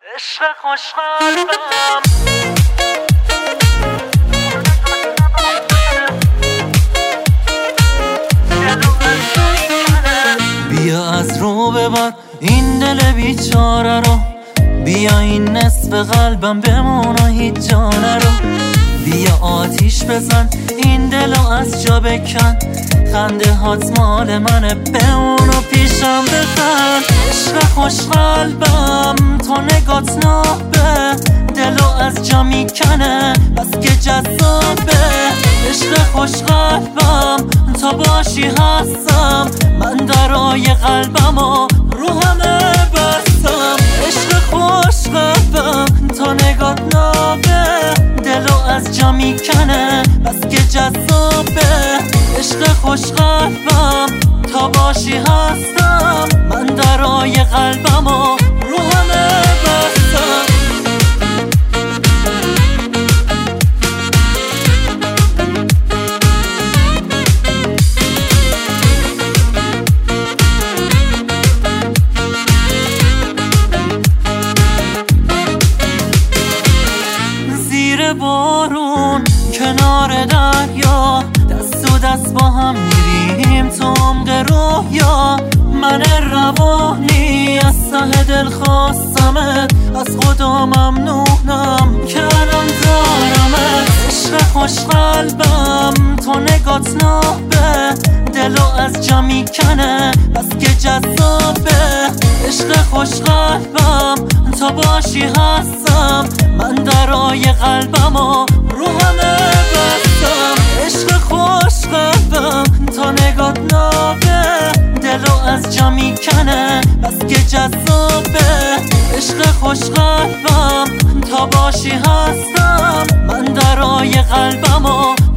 عشق خوشقلبم بیا از رو ببر این دل بیچاره رو، بیا این نصف قلبم بمونه هیچ جا نرو. بیا آتیش بزن این دلو از جا بکن، خنده هات مال منه بمون و پیشم بخند. عشق خوش قلبم تو نگات نابه، دلو از جا میکنه بس که جذابه. عشق خوش قلبم تا باشی هستم، من درای قلبم و رو همه بستم. عشق خوش قلبم تا نگات نابه، دلو از جا میکنه بس که جذابه. عشق خوش قلبم تا باشی هستم، من درای قلبم و رو همه بستم. زیر بارون کنار دریا، دست و دست با هم میریم تو عمق رویا. من روانی از ته دل خواستمت، از خدا ممنونم که الان دارمت. عشق خوش قلبم تو نگات نابه، دلو از جا میکنه بس که جذابه. عشق خوش قلبم تا باشی هستم، من درای قلبم و رو همه بستم. عشق خوش قلبم تا نگات نابه، دلو از جا میکنه بس که جذابه. عشق خوش قلبم تا باشی هستم، من درای قلبم و